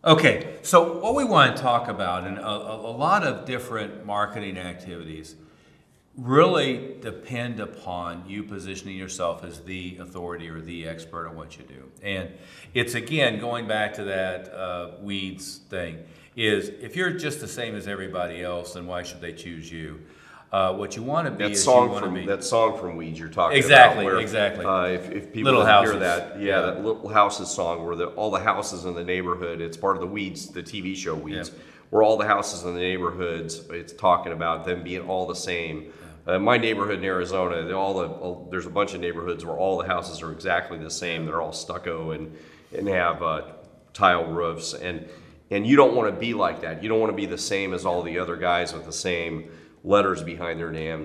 Okay, so what we want to talk about, and a lot of different marketing activities really depend upon you positioning yourself as the authority or the expert on what you do. And it's, again, going back to that weeds thing, is if you're just the same as everybody else, then why should they choose you? What you want to be is you want to be... That song from Weeds you're talking exactly, about. Exactly. If people Little hear Houses. that, that Little Houses song where all the houses in the neighborhood, it's part of the Weeds, the TV show Weeds, where all the houses in the neighborhoods, it's talking about them being all the same. My neighborhood in Arizona, there's a bunch of neighborhoods where all the houses are exactly the same. They're all stucco and have tile roofs. And you don't want to be like that. You don't want to be the same as all the other guys with the same letters behind their name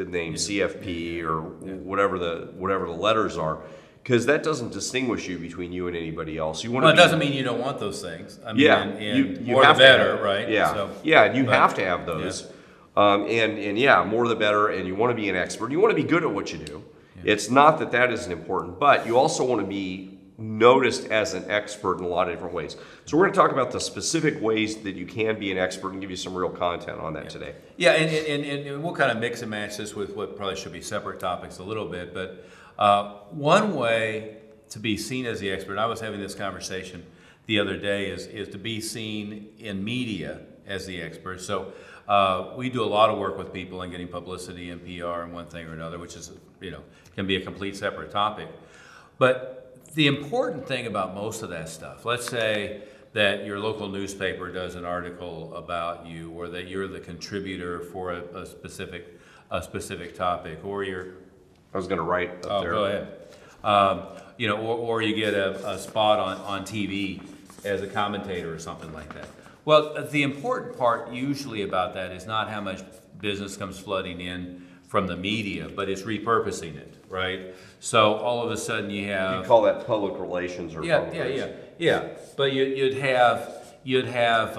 CFP or whatever the letters are, because that doesn't distinguish you between you and anybody else. You want it doesn't mean you don't want those things. I mean, you more have the better, have, right? Yeah, so, you have to have those. More the better, and you want to be an expert. You want to be good at what you do. It's not that isn't important, but you also want to be noticed as an expert in a lot of different ways. So we're going to talk about the specific ways that you can be an expert and give you some real content on that today. Yeah, and we'll kind of mix and match this with what probably should be separate topics a little bit, but one way to be seen as the expert, I was having this conversation the other day, is to be seen in media as the expert. So we do a lot of work with people in getting publicity and PR and one thing or another, which is, can be a complete separate topic. But the important thing about most of that stuff, let's say that your local newspaper does an article about you, or that you're the contributor for a specific topic, or you're... I was going to write up there. Go ahead. Or you get a spot on TV as a commentator or something like that. Well, the important part usually about that is not how much business comes flooding in from the media, but it's repurposing it, right? So all of a sudden you have... You call that public relations or... Yeah. But you'd have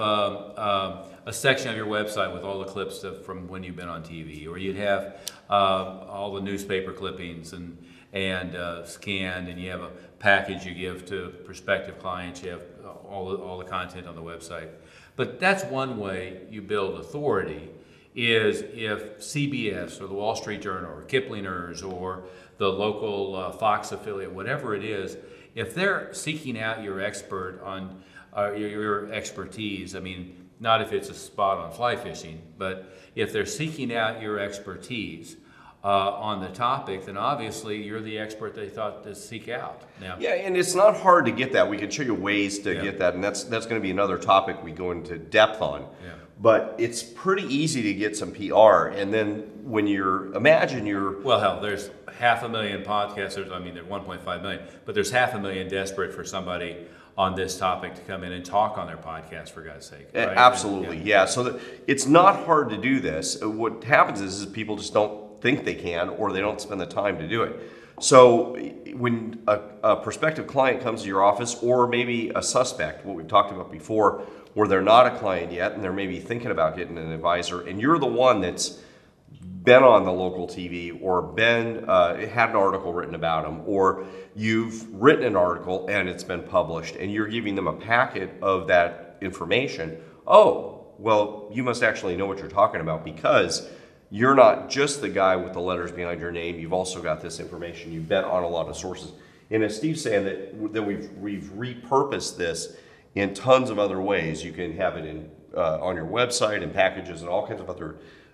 a section of your website with all the clips from when you've been on TV, or you'd have all the newspaper clippings and scanned, and you have a package you give to prospective clients. You have all the content on the website. But that's one way you build authority, is if CBS or the Wall Street Journal or Kiplinger's or the local Fox affiliate, whatever it is, if they're seeking out your expert on your expertise, I mean, not if it's a spot on fly fishing, but if they're seeking out your expertise on the topic, then obviously you're the expert they thought to seek out. Now, and it's not hard to get that. We can show you ways to get that, and that's going to be another topic we go into depth on. Yeah. But it's pretty easy to get some PR, and then when well, hell, there's 500,000 podcasters. I mean, there's 1.5 million, but there's 500,000 desperate for somebody on this topic to come in and talk on their podcast, for God's sake. Right? Absolutely, So it's not hard to do this. What happens is people just don't think they can, or they don't spend the time to do it. So when a prospective client comes to your office, or maybe a suspect, what we've talked about before, where they're not a client yet and they're maybe thinking about getting an advisor, and you're the one that's been on the local TV, or had an article written about them, or you've written an article and it's been published, and you're giving them a packet of that information. Oh, well, you must actually know what you're talking about, because you're not just the guy with the letters behind your name. You've also got this information. You've been on a lot of sources. And as Steve's saying, that we've repurposed this in tons of other ways. You can have it in on your website and packages and all kinds of other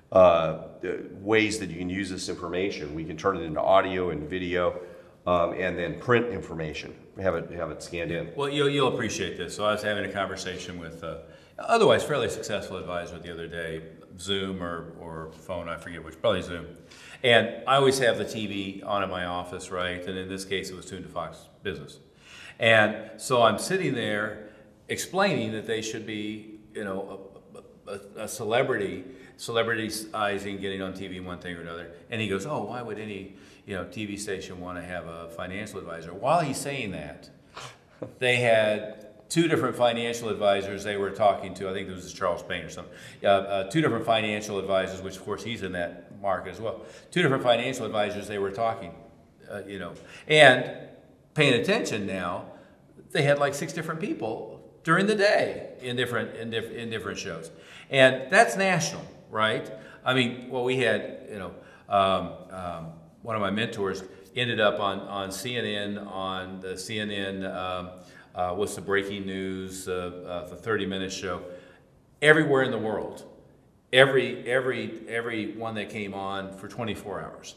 ways that you can use this information. We can turn it into audio and video, and then print information. Have it scanned in. Well, you'll appreciate this. So I was having a conversation with otherwise fairly successful advisor the other day, Zoom or phone, I forget which, probably Zoom. And I always have the TV on in my office, right? And in this case, it was tuned to Fox Business. And so I'm sitting there explaining that they should be, a celebrityizing getting on TV, one thing or another. And he goes, oh, why would any TV station want to have a financial advisor? While he's saying that, they had two different financial advisors they were talking to. I think this was Charles Payne or something. Two different financial advisors, which of course he's in that market as well. Two different financial advisors they were talking, and paying attention now, they had like 6 different people during the day in different shows, and that's national, right? I mean, well, we had, one of my mentors ended up on CNN, on the CNN, what's the breaking news, the 30-minute show, everywhere in the world. Every one that came on for 24 hours.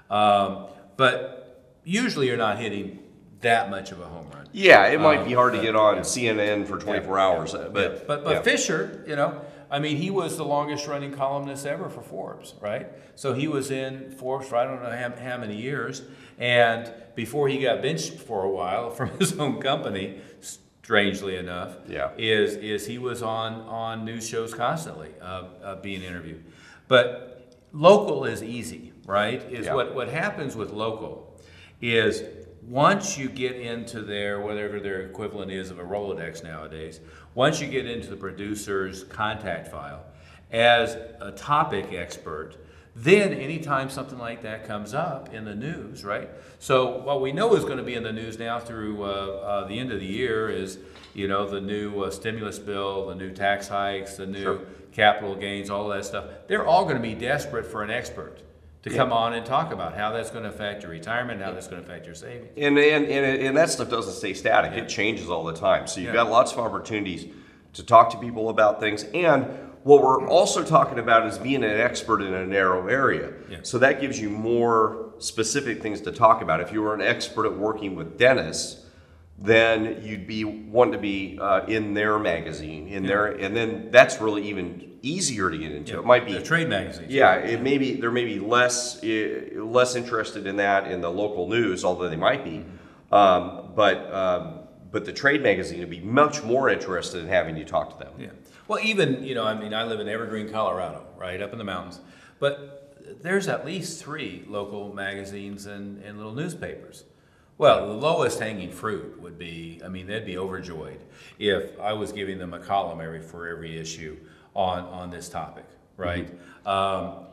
But usually you're not hitting that much of a home run. Yeah, it might be hard to get on CNN for 24 hours, but But Fisher, I mean, he was the longest running columnist ever for Forbes, right? So he was in Forbes for I don't know how many years, and before he got benched for a while from his own company, strangely enough, is he was on news shows constantly being interviewed. But local is easy, right? What happens with local is once you get into their, whatever their equivalent is of a Rolodex nowadays, once you get into the producer's contact file as a topic expert, then anytime something like that comes up in the news, right? So what we know is going to be in the news now through the end of the year is, the new stimulus bill, the new tax hikes, the new capital gains, all of that stuff. They're all going to be desperate for an expert to come on and talk about how that's going to affect your retirement, how that's going to affect your savings. And that stuff doesn't stay static. It changes all the time. So you've got lots of opportunities to talk to people about things. And what we're also talking about is being an expert in a narrow area. So that gives you more specific things to talk about. If you were an expert at working with dentists, then you'd be wanting to be in their magazine, and then that's really even easier to get into. It might be the trade magazines. It may be there may be less interested in that in the local news, although they might be. But the trade magazine would be much more interested in having you talk to them. Yeah. Well, even I live in Evergreen, Colorado, right up in the mountains, but there's at least 3 local magazines and little newspapers. Well, the lowest hanging fruit would be, they'd be overjoyed if I was giving them a column for every issue on this topic, right? But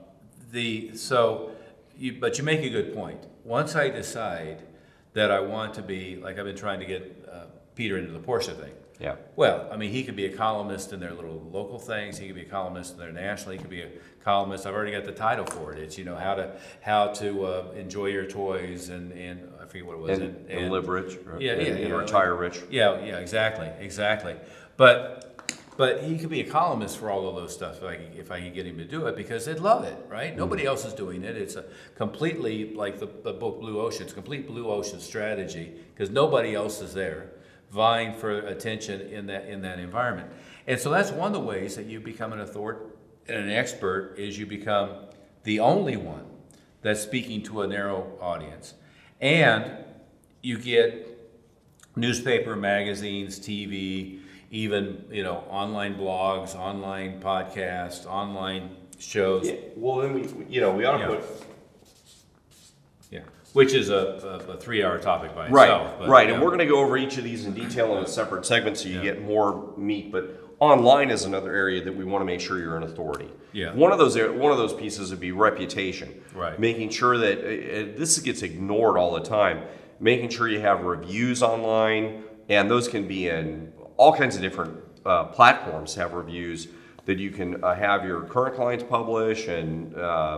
you make a good point. Once I decide that I want to be, like I've been trying to get Peter into the Porsche thing. Yeah. Well, he could be a columnist in their little local things. He could be a columnist in their national. He could be a columnist. I've already got the title for it. It's how to enjoy your toys and I forget what it was. And live rich. And retire rich. Yeah, exactly. But he could be a columnist for all of those stuff if I could get him to do it, because they'd love it, right? Nobody else is doing it. It's a completely, like the book Blue Ocean, it's a complete blue ocean strategy because nobody else is there vying for attention in that environment. And so that's one of the ways that you become an authority and an expert is you become the only one that's speaking to a narrow audience. And you get newspaper, magazines, TV, even online blogs, online podcasts, online shows. Yeah. Well, then we ought to put. Yeah, which is a 3-hour topic by itself. But, right. And we're going to go over each of these in detail in a separate segment so you get more meat. But online is another area that we want to make sure you're an authority. Yeah. One of those pieces would be reputation. Right. Making sure that this gets ignored all the time. Making sure you have reviews online, and those can be in all kinds of different platforms. Have reviews that you can have your current clients publish and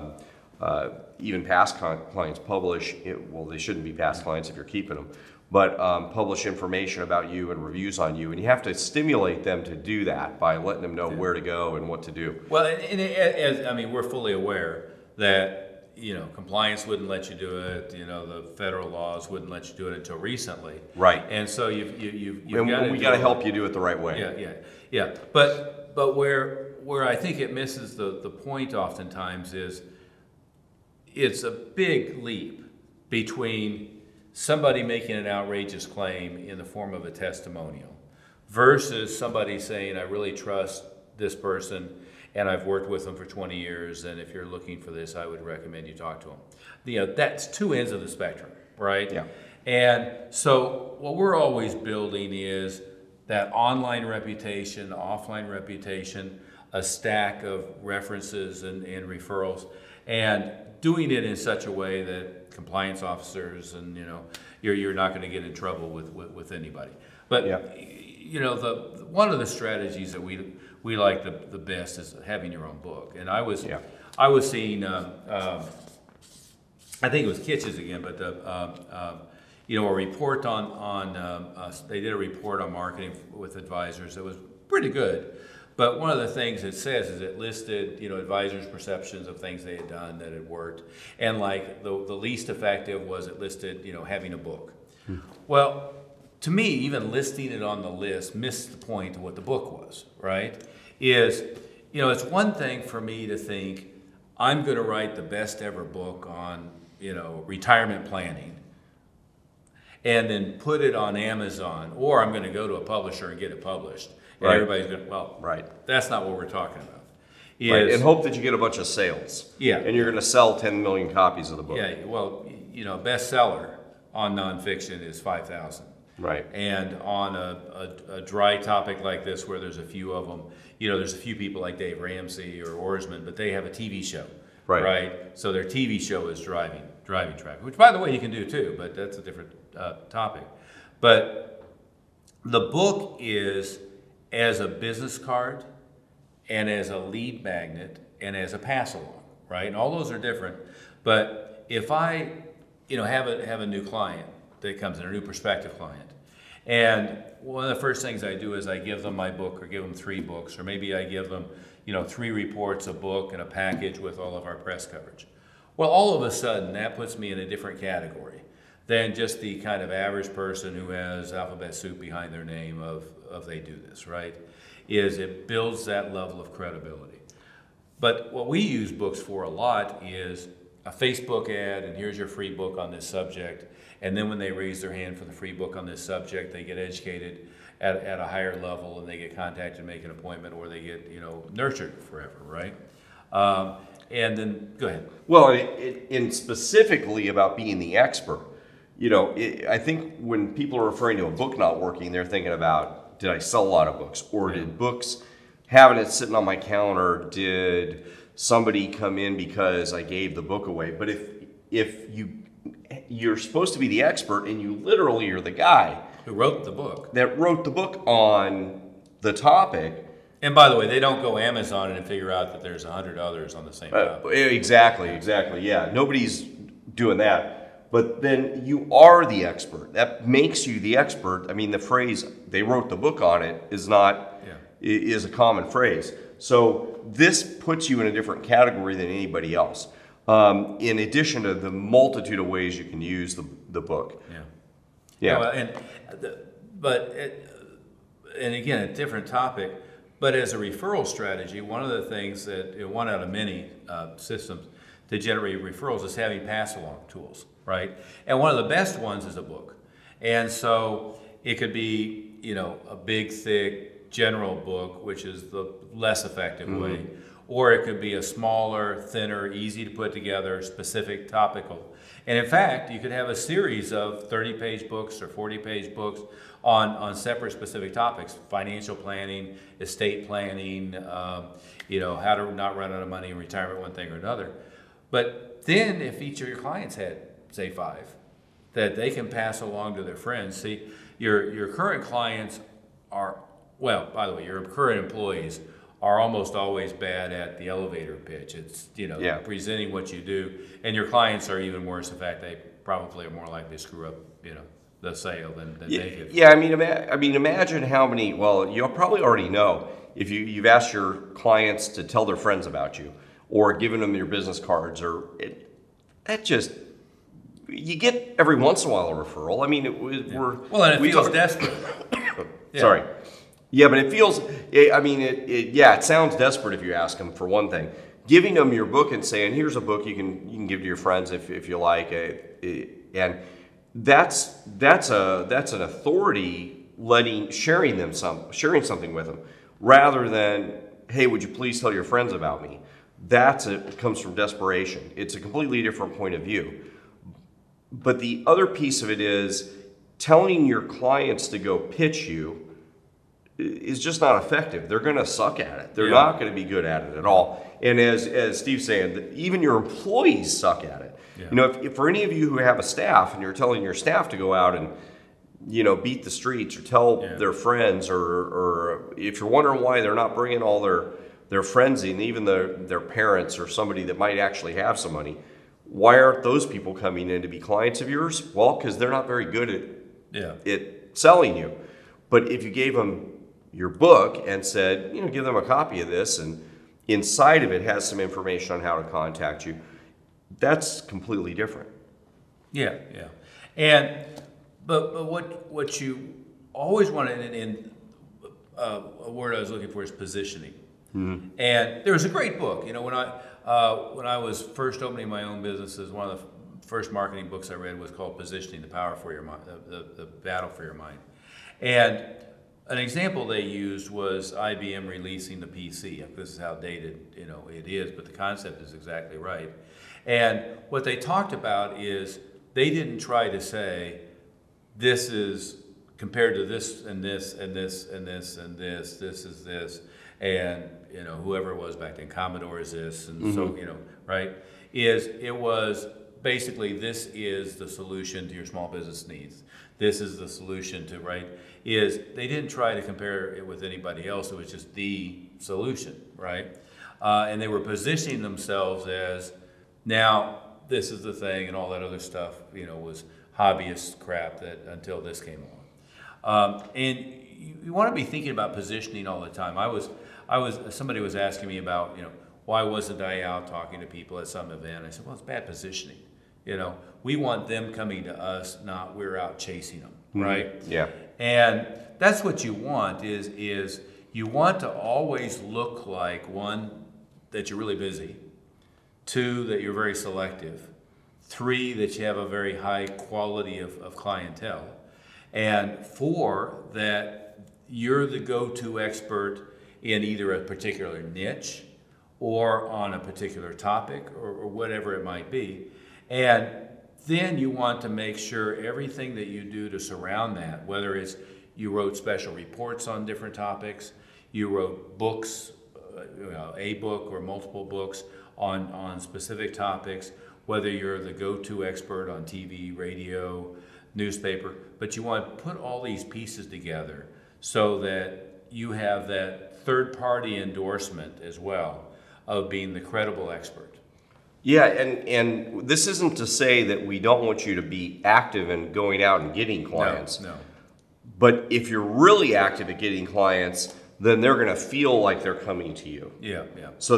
even past clients publish. Well, they shouldn't be past clients if you're keeping them, but publish information about you and reviews on you. And you have to stimulate them to do that by letting them know where to go and what to do. Well, we're fully aware that compliance wouldn't let you do it. The federal laws wouldn't let you do it until recently. Right. And so you've got to help you do it the right way. Yeah. But where I think it misses the point oftentimes is it's a big leap between somebody making an outrageous claim in the form of a testimonial versus somebody saying, I really trust this person and I've worked with them for 20 years, and if you're looking for this, I would recommend you talk to them. That's 2 ends of the spectrum, right? Yeah. And so what we're always building is that online reputation, offline reputation, a stack of references and referrals, and doing it in such a way compliance officers, and you're not going to get in trouble with anybody. But Yeah. one of the strategies that we like the best is having your own book. And I was seeing I think it was Kitch's again, but a report they did a report on marketing with advisors that was pretty good. But one of the things it says is it listed, advisors' perceptions of things they had done that had worked. And like the least effective was it listed, having a book. Well, to me, even listing it on the list missed the point of what the book was, right? It's one thing for me to think, I'm going to write the best ever book on, retirement planning, and then put it on Amazon, or I'm going to go to a publisher and get it published. And Right. everybody's going to, Right. that's not what we're talking about. Right. And hope that you get a bunch of sales. Yeah. And you're going to sell 10 million copies of the book. Yeah, well, bestseller on nonfiction is 5,000. Right. And on a dry topic like this, where there's a few of them, there's a few people like Dave Ramsey or Orsman, but they have a TV show, Right. So their TV show is driving traffic, which, by the way, you can do too, but that's a different topic. But the book is as a business card, and as a lead magnet, and as a pass along, right? And all those are different. But if I, have a new client that comes in, a new prospective client, and one of the first things I do is I give them my book, or give them 3 books, or maybe I give them, 3 reports, a book, and a package with all of our press coverage. Well, all of a sudden, that puts me in a different category than just the kind of average person who has alphabet soup behind their name of they do this, right? It builds that level of credibility. But what we use books for a lot is a Facebook ad, and here's your free book on this subject. And then when they raise their hand for the free book on this subject, they get educated at a higher level, and they get contacted, make an appointment, or they get, nurtured forever, right? And then, go ahead. Well, and specifically about being the expert, I think when people are referring to a book not working, they're thinking about, did I sell a lot of books? Or did books, having it sitting on my counter, did somebody come in because I gave the book away? But if you're supposed to be the expert, and you literally are the guy Who wrote the book. that wrote the book on the topic. And by the way, they don't go Amazon and figure out that there's 100 others on the same topic. Exactly. Yeah, nobody's doing that. But then you are the expert. That makes you the expert. I mean, the phrase "they wrote the book on it" is a common phrase. So this puts you in a different category than anybody else. In addition to the multitude of ways you can use the book. Yeah. Well, and again, a different topic. But as a referral strategy, one of the things that, one out of many systems to generate referrals is having pass-along tools, right? And one of the best ones is a book. And so it could be, a big, thick, general book, which is the less effective way. Or it could be a smaller, thinner, easy to put together, specific topical. And in fact, you could have a series of 30-page books or 40-page books on separate specific topics: financial planning, estate planning, how to not run out of money in retirement, one thing or another. But then if each of your clients had, say, 5, that they can pass along to their friends. See, your current clients are, well, by the way, your current employees are almost always bad at the elevator pitch. It's, presenting what you do. And your clients are even worse. In fact, they probably are more likely to screw up, the sale than they do. Yeah, I mean, imagine how many, well, you'll probably already know if you've asked your clients to tell their friends about you, or given them your business cards, you get every once in a while a referral. I mean, it feels desperate. Yeah. Sorry. Yeah, but it feels, it sounds desperate if you ask them, for one thing. Giving them your book and saying, here's a book you can give to your friends if you like, and that's an authority sharing something with them, rather than, hey, would you please tell your friends about me? It comes from desperation. It's a completely different point of view. But the other piece of it is telling your clients to go pitch you is just not effective. They're going to suck at it. They're not going to be good at it at all. And as Steve's saying, even your employees suck at it. Yeah. You know, if for any of you who have a staff and you're telling your staff to go out and, you know, beat the streets or tell Yeah. their friends, or if you're wondering why they're not bringing all their friends in, even their parents or somebody that might actually have some money, why aren't those people coming in to be clients of yours? Well, because they're not very good at selling you. But if you gave them your book and said, you know, give them a copy of this, and inside of it has some information on how to contact you, that's completely different. Yeah, yeah. And but what you always want in a word I was looking for is positioning. Mm-hmm. And there was a great book. You know, when I was first opening my own businesses, one of the first marketing books I read was called Positioning: The Power for Your Mind, the Battle for Your Mind. And an example they used was IBM releasing the PC. This is how dated, you know, it is, but the concept is exactly right. And what they talked about is they didn't try to say, this is compared to this and this and this and this and this is this, and, you know, whoever it was back then, Commodore is this, and so, you know, right? It was basically, this is the solution to your small business needs. This is the solution to, right? They didn't try to compare it with anybody else. It was just the solution, right? And they were positioning themselves as, now this is the thing, and all that other stuff, you know, was hobbyist crap that until this came along. And you want to be thinking about positioning all the time. Somebody was asking me about, you know, why wasn't I out talking to people at some event? I said, well, it's bad positioning. You know, we want them coming to us, not we're out chasing them, right? Yeah. And that's what you want is you want to always look like, one, that you're really busy, two, that you're very selective, three, that you have a very high quality of clientele, and four, that you're the go-to expert in either a particular niche or on a particular topic or whatever it might be. And then you want to make sure everything that you do to surround that, whether it's you wrote special reports on different topics, you wrote books, you know, a book or multiple books on specific topics, whether you're the go-to expert on TV, radio, newspaper, but you want to put all these pieces together so that you have that third-party endorsement as well of being the credible expert. Yeah, and this isn't to say that we don't want you to be active in going out and getting clients. No. But if you're really active at getting clients, then they're going to feel like they're coming to you. Yeah, yeah. So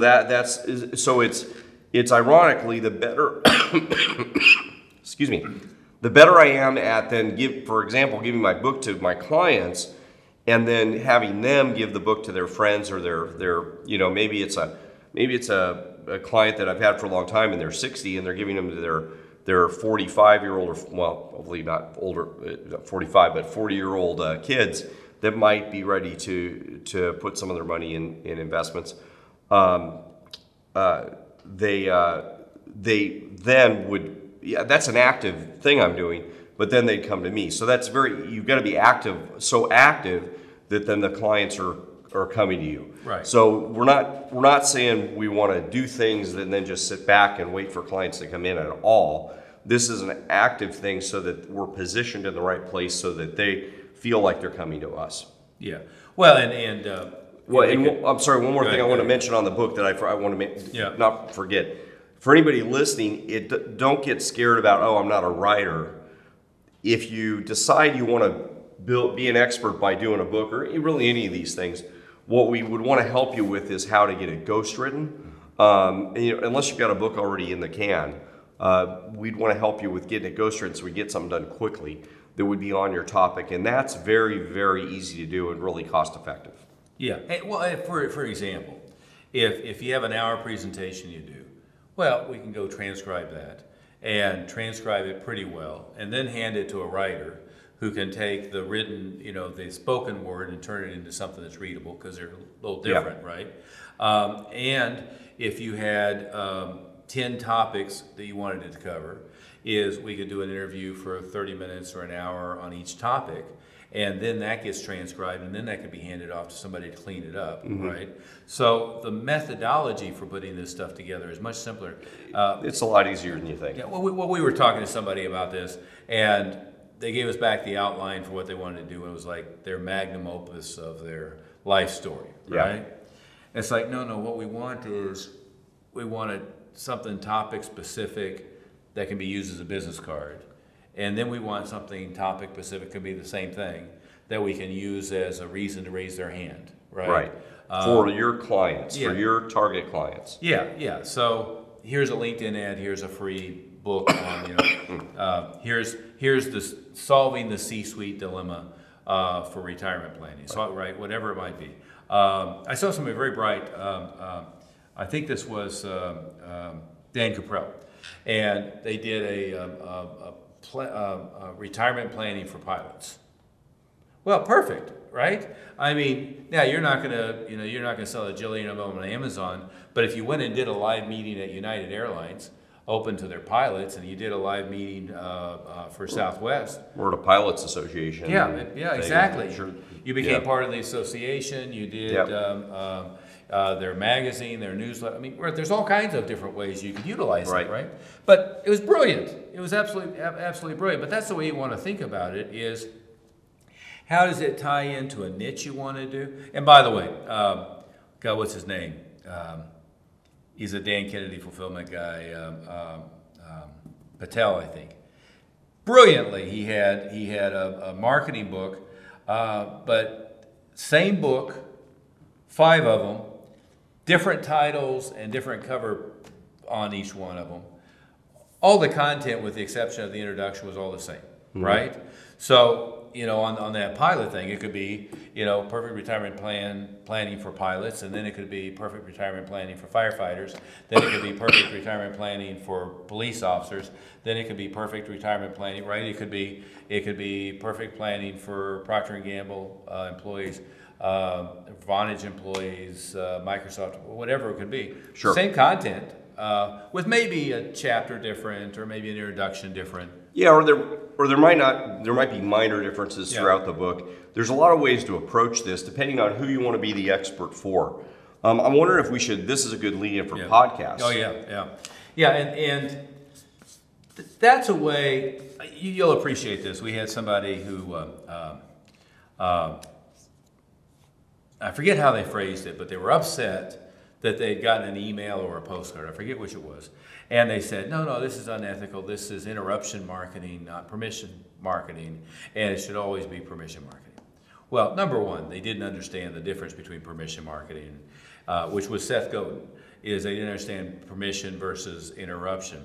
it's ironically the better excuse me, the better I am at then for example, giving my book to my clients and then having them give the book to their friends or their you know, maybe it's a client that I've had for a long time and they're 60 and they're giving them to their 45-year-old, or well, hopefully not older, 45, but 40-year-old kids that might be ready to put some of their money in investments. They then would, yeah, that's an active thing I'm doing, but then they'd come to me. So that's you've got to be active, so active that then the clients are coming to you. Right. So we're not saying we want to do things and then just sit back and wait for clients to come in at all. This is an active thing so that we're positioned in the right place so that they feel like they're coming to us. Yeah. Well, I'm sorry, one more thing I want to mention on the book that I want to not forget. For anybody listening, don't get scared about, oh, I'm not a writer. If you decide you want to be an expert by doing a book or really any of these things, what we would want to help you with is how to get it ghostwritten. And, you know, unless you've got a book already in the can, we'd want to help you with getting it ghostwritten so we get something done quickly that would be on your topic. And that's very, very easy to do and really cost effective. Yeah. Well, for example, if you have an hour presentation you do, well, we can go transcribe that and transcribe it pretty well and then hand it to a writer who can take the written, you know, the spoken word and turn it into something that's readable because they're a little different, right? And if you had 10 topics that you wanted it to cover, is we could do an interview for 30 minutes or an hour on each topic, and then that gets transcribed, and then that could be handed off to somebody to clean it up, right? So the methodology for putting this stuff together is much simpler. It's a lot easier than you think. Yeah, well, we were talking to somebody about this, and they gave us back the outline for what they wanted to do, and it was like their magnum opus of their life story, right? Yeah. It's like, no, what we want is, we wanted something topic specific that can be used as a business card. And then we want something topic specific, could be the same thing, that we can use as a reason to raise their hand, right? Right. For your clients, yeah. for your target clients. Yeah. So here's a LinkedIn ad, here's a free book on, here's the solving the C-suite dilemma for retirement planning. So, right, whatever it might be. I saw somebody very bright, I think this was Dan Caprell, and they did a retirement planning for pilots. Well, perfect, right? I mean, yeah, you're not gonna sell a jillion of them on Amazon, but if you went and did a live meeting at United Airlines, open to their pilots, and you did a live meeting for Southwest. Or the Pilots Association. Yeah, exactly. Sure. You became part of the association. You did their magazine, their newsletter. I mean, there's all kinds of different ways you could utilize it, right? But it was brilliant. It was absolutely brilliant. But that's the way you want to think about it: is how does it tie into a niche you want to do? And by the way, God, what's his name? He's a Dan Kennedy fulfillment guy, Patel, I think. Brilliantly, he had a marketing book, but same book, 5 of them, different titles and different cover on each one of them. All the content, with the exception of the introduction, was all the same, right? So, on that pilot thing, it could be, perfect retirement planning for pilots, and then it could be perfect retirement planning for firefighters, then it could be perfect retirement planning for police officers, then it could be perfect retirement planning, right? It could be perfect planning for Procter & Gamble employees, Vonage employees, Microsoft, whatever it could be. Sure. Same content, with maybe a chapter different, or maybe an introduction different. Yeah, or there might be minor differences throughout the book. There's a lot of ways to approach this depending on who you want to be the expert for. I'm wondering if this is a good lead-in for podcasts. Oh yeah, and that's a way you'll appreciate this. We had somebody who I forget how they phrased it, but they were upset that they'd gotten an email or a postcard. I forget which it was. And they said, no, this is unethical. This is interruption marketing, not permission marketing, and it should always be permission marketing. Well, number one, they didn't understand the difference between permission marketing, which was Seth Godin, is they didn't understand permission versus interruption.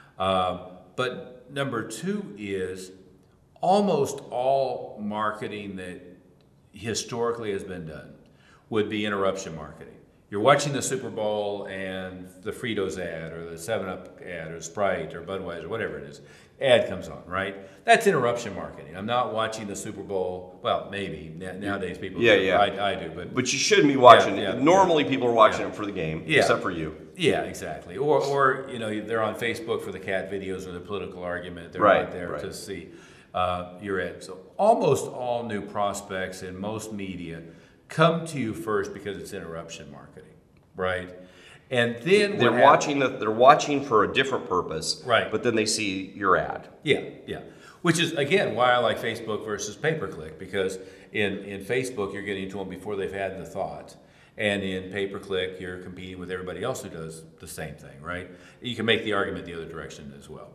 But number two is almost all marketing that historically has been done would be interruption marketing. You're watching the Super Bowl and the Fritos ad or the 7-Up ad or Sprite or Budweiser, whatever it is, ad comes on, right? That's interruption marketing. I'm not watching the Super Bowl. Well, maybe. Nowadays people do. I do. But you shouldn't be watching it. Normally people are watching it for the game, except for you. Yeah, exactly. Or they're on Facebook for the cat videos or the political argument. They're not there to see your ad. So almost all new prospects in most media come to you first because it's interruption marketing, right? And then they're watching for a different purpose, right? But then they see your ad. Yeah. Which is again why I like Facebook versus pay-per-click, because in Facebook you're getting to them before they've had the thought, and in pay-per-click you're competing with everybody else who does the same thing, right? You can make the argument the other direction as well,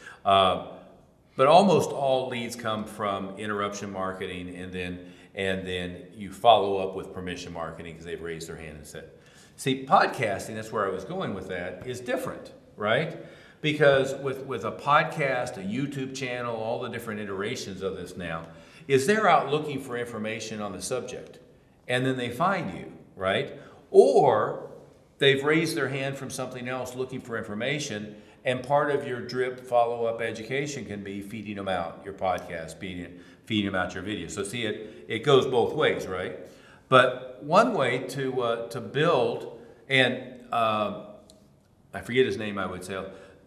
but almost all leads come from interruption marketing, and then you follow up with permission marketing because they've raised their hand and said. See, podcasting, that's where I was going with that, is different, right? Because with a podcast, a YouTube channel, all the different iterations of this now, is they're out looking for information on the subject, and then they find you, right? Or they've raised their hand from something else looking for information, and part of your drip follow-up education can be feeding them out your podcast, feeding them out your video. So see, it goes both ways, right? But one way to build, and I forget his name, I would say,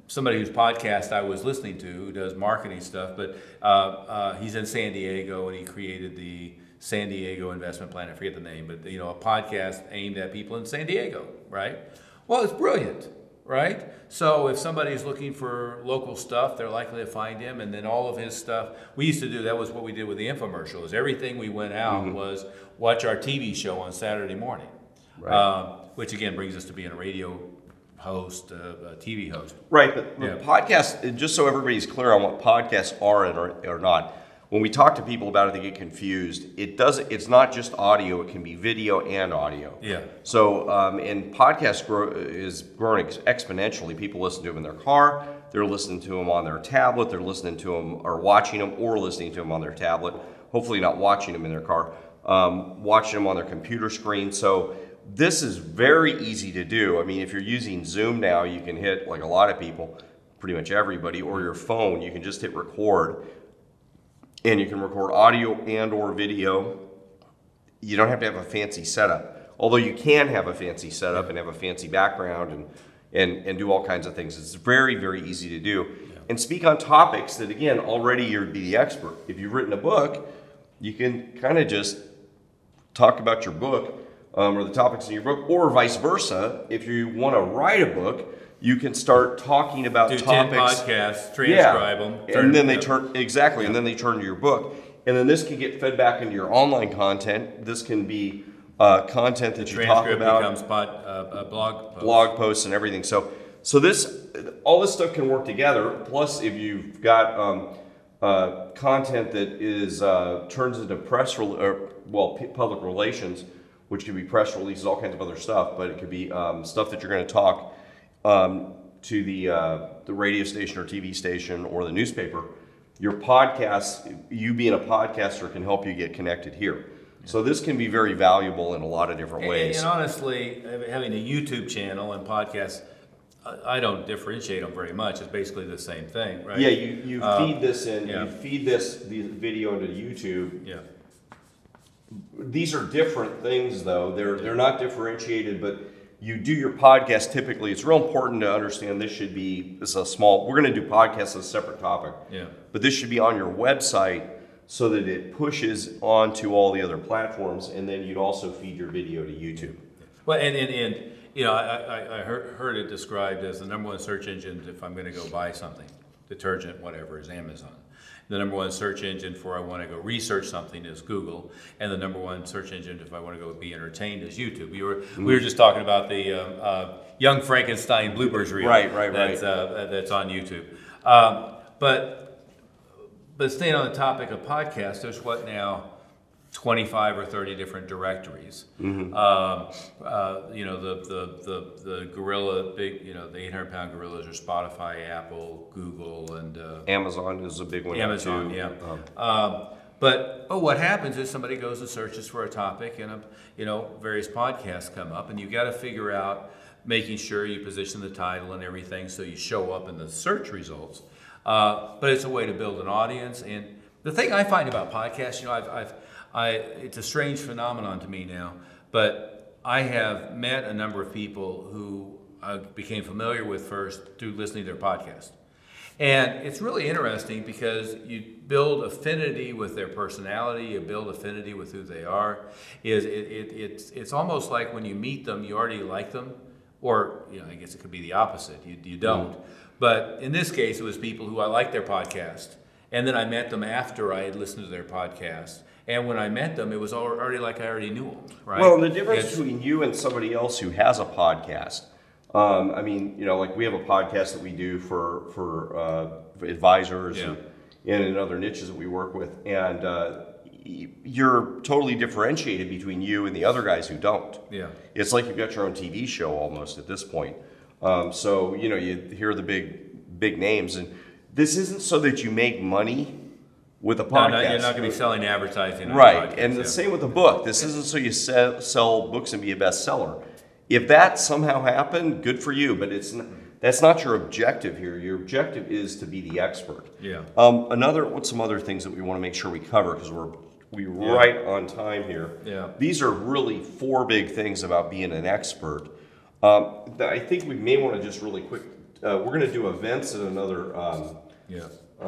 somebody whose podcast I was listening to, who does marketing stuff, but he's in San Diego, and he created the San Diego Investment Plan. I forget the name, but a podcast aimed at people in San Diego, right? Well, it's brilliant, right? So if somebody's looking for local stuff, they're likely to find him, and then all of his stuff. We used to do that was what we did with the infomercial. Is everything we went out was watch our TV show on Saturday morning, Right. which again brings us to being a radio host, a TV host. Right, but podcasts, just so everybody's clear on what podcasts are and are not, when we talk to people about it, they get confused. It's not just audio, it can be video and audio. Yeah. So, and podcast is growing exponentially. People listen to them in their car, they're listening to them on their tablet, they're listening to them or watching them or listening to them on their tablet. Hopefully not watching them in their car, watching them on their computer screen. So this is very easy to do. I mean, if you're using Zoom now, you can hit, like a lot of people, pretty much everybody, or your phone, you can just hit record, and you can record audio and or video. You don't have to have a fancy setup, although you can have a fancy setup and have a fancy background and do all kinds of things. It's very, very easy to do. And speak on topics that, again, already you'd be the expert. If you've written a book, you can kind of just talk about your book, or the topics in your book, or vice versa. If you want to write a book, you can start talking about topics. 10 podcasts, transcribe them. And then they turn, exactly, and then they turn to your book. And then this can get fed back into your online content. This can be content that you talk about. Transcript becomes a blog post. Blog posts and everything. So all this stuff can work together. Plus, if you've got content that is turns into public relations, which could be press releases, all kinds of other stuff, but it could be stuff that you're going to talk to the radio station or TV station or the newspaper. Your podcast, you being a podcaster, can help you get connected here. So this can be very valuable in a lot of different ways. And honestly, having a YouTube channel and podcasts, I don't differentiate them very much. It's basically the same thing, right? Yeah, you feed this in. Yeah. You feed the video into YouTube. Yeah. These are different things, though. They're not differentiated, but you do your podcast typically. It's real important to understand this is a small, we're going to do podcasts as a separate topic. Yeah. But this should be on your website so that it pushes onto all the other platforms, and then you'd also feed your video to YouTube. Well, and I heard it described as the number one search engine if I'm going to go buy something, detergent, whatever, is Amazon. The number one search engine for I want to go research something is Google, and the number one search engine if I want to go be entertained is YouTube. We were just talking about the Young Frankenstein bloopers reel. Right. That's on YouTube. But staying on the topic of podcasts, there's what now 25 or 30 different directories. Mm-hmm. The gorilla, the 800-pound gorillas are Spotify, Apple, Google, and Amazon is a big one. Amazon, too. Yeah. But what happens is somebody goes and searches for a topic, and various podcasts come up, and you've got to figure out making sure you position the title and everything so you show up in the search results. But it's a way to build an audience. And the thing I find about podcasts, it's a strange phenomenon to me now, but I have met a number of people who I became familiar with first through listening to their podcast. And it's really interesting because you build affinity with their personality, you build affinity with who they are. It's almost like when you meet them, you already like them, or I guess it could be the opposite, you don't. But in this case, it was people who I liked their podcast, and then I met them after I had listened to their podcast. And when I met them, it was already like I already knew them, right? Well, the difference between you and somebody else who has a podcast, like we have a podcast that we do for advisors and in other niches that we work with, and you're totally differentiated between you and the other guys who don't. Yeah. It's like you've got your own TV show almost at this point. So you hear the big names, and this isn't so that you make money with a podcast. No, you're not going to be selling advertising. Right, and the same with the book. This isn't so you sell books and be a bestseller. If that somehow happened, good for you, but that's not your objective here. Your objective is to be the expert. Yeah. What's some other things that we want to make sure we cover, because we're right on time here. Yeah. These are really 4 big things about being an expert. I think we may want to just really quick we're going to do events at another. Yeah.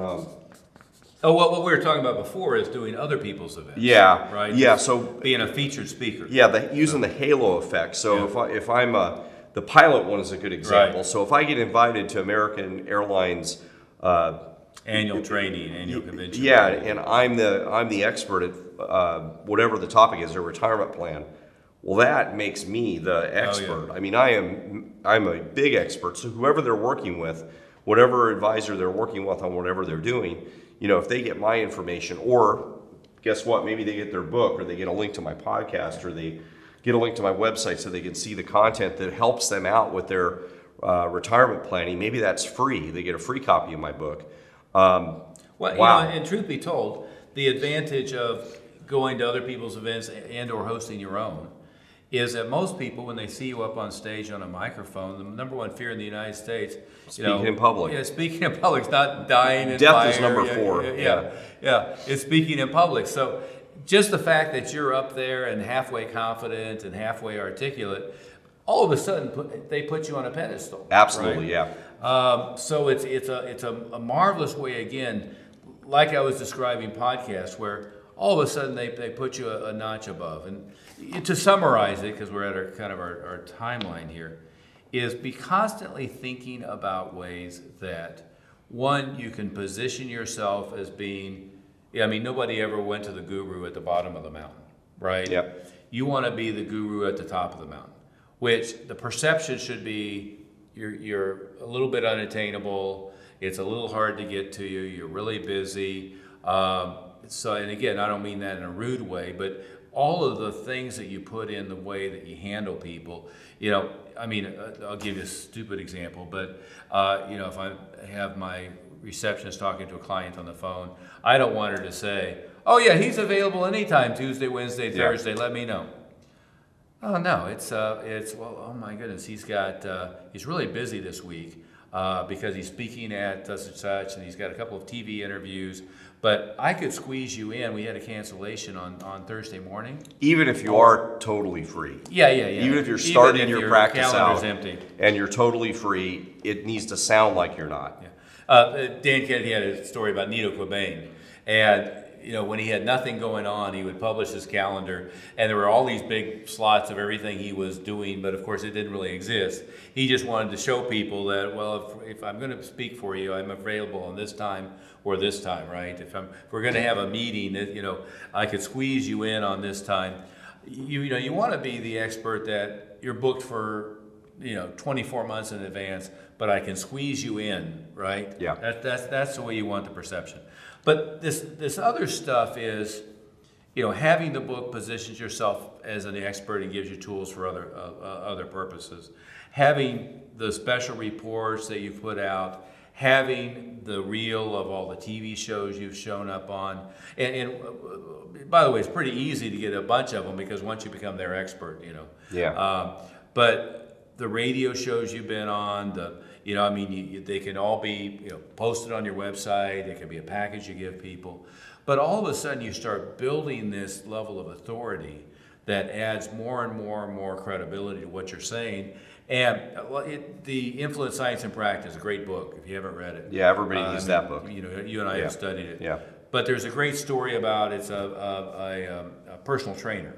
Oh, what we were talking about before is doing other people's events. Yeah. Right. Yeah. So being a featured speaker. yeah, using the halo effect. So if I'm the pilot one is a good example. Right. So if I get invited to American Airlines. Annual training, annual convention. Yeah, and I'm the expert at whatever the topic is, their retirement plan. Well, that makes me the expert. yeah. I mean, I'm a big expert. So whoever they're working with, whatever advisor they're working with on whatever they're doing, if they get my information, or guess what? Maybe they get their book, or they get a link to my podcast, or they get a link to my website so they can see the content that helps them out with their retirement planning. Maybe that's free. They get a free copy of my book. Well, wow. and truth be told, the advantage of going to other people's events and or hosting your own is that most people, when they see you up on stage on a microphone, the number one fear in the United States, Speaking in public. Yeah, speaking in public, it's not dying in Death fire. is number 4. Yeah, it's speaking in public. So just the fact that you're up there and halfway confident and halfway articulate, all of a sudden they put you on a pedestal. Absolutely, right? yeah. So it's a marvelous way, again, like I was describing podcasts, where all of a sudden they put you a notch above. And to summarize it, because we're at our timeline here, is be constantly thinking about ways that, one, you can position yourself as being, nobody ever went to the guru at the bottom of the mountain, right? Yep. You want to be the guru at the top of the mountain, which the perception should be you're a little bit unattainable, it's a little hard to get to you, you're really busy. And again, I don't mean that in a rude way, but all of the things that you put in the way that you handle people, I'll give you a stupid example, but if I have my receptionist talking to a client on the phone, I don't want her to say, "Oh yeah, he's available anytime, Tuesday, Wednesday, Thursday, let me know." Oh no, it's well, oh my goodness, he's really busy this week because he's speaking at such and such, and he's got a couple of TV interviews. But I could squeeze you in. We had a cancellation on Thursday morning. Even if you are totally free. Yeah. Even if you're starting your practice out empty. And you're totally free, it needs to sound like you're not. Yeah. Dan Kennedy had a story about Nito Quabain, and when he had nothing going on, he would publish his calendar, and there were all these big slots of everything he was doing, but of course it didn't really exist. He just wanted to show people that, well, if I'm going to speak for you, I'm available on this time or this time, right? If we're going to have a meeting, I could squeeze you in on this time. You want to be the expert that you're booked for 24 months in advance, but I can squeeze you in, right? Yeah. That's the way you want the perception. But this other stuff is, having the book positions yourself as an expert and gives you tools for other purposes. Having the special reports that you've put out, having the reel of all the TV shows you've shown up on, and by the way, it's pretty easy to get a bunch of them because once you become their expert, Yeah. But the radio shows you've been on, they can all be posted on your website. It can be a package you give people. But all of a sudden you start building this level of authority that adds more and more and more credibility to what you're saying. And the Influence, Science, and Practice, a great book if you haven't read it. Yeah, everybody needs that book. You and I have studied it. Yeah. But there's a great story about it's a personal trainer,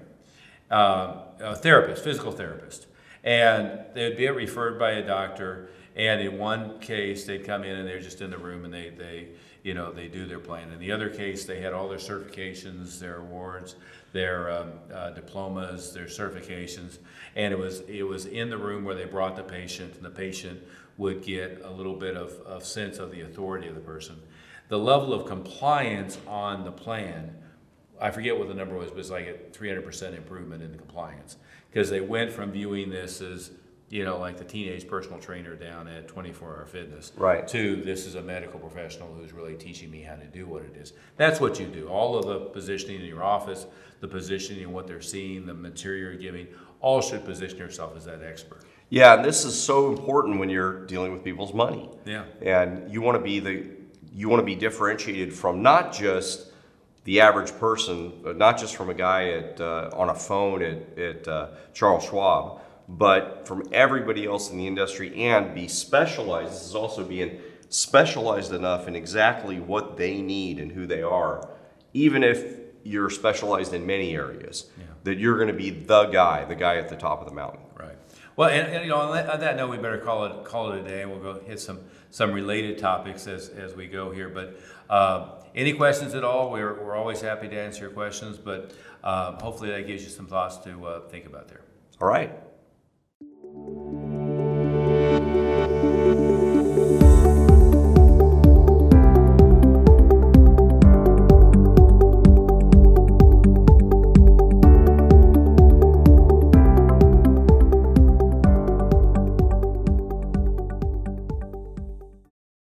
a therapist, physical therapist. And they'd be referred by a doctor, and in one case they'd come in and they're just in the room and they do their plan. In the other case, they had all their certifications, their awards, their diplomas, their certifications, and it was in the room where they brought the patient, and the patient would get a little bit of sense of the authority of the person. The level of compliance on the plan, I forget what the number was, but it's like a 300% improvement in the compliance. Because they went from viewing this as, like the teenage personal trainer down at 24 Hour Fitness, right, to this is a medical professional who's really teaching me how to do what it is. That's what you do. All of the positioning in your office, the positioning, what they're seeing, the material you're giving, all should position yourself as that expert. Yeah, and this is so important when you're dealing with people's money. Yeah. And you want to be differentiated from not just the average person, not just from a guy on a phone at Charles Schwab, but from everybody else in the industry, and be specialized. This is also being specialized enough in exactly what they need and who they are, even if you're specialized in many areas, that you're going to be the guy at the top of the mountain. Right. Well, and on that note, we better call it a day. We'll go hit some related topics as we go here. But any questions at all? We're always happy to answer your questions. But hopefully that gives you some thoughts to think about there. All right.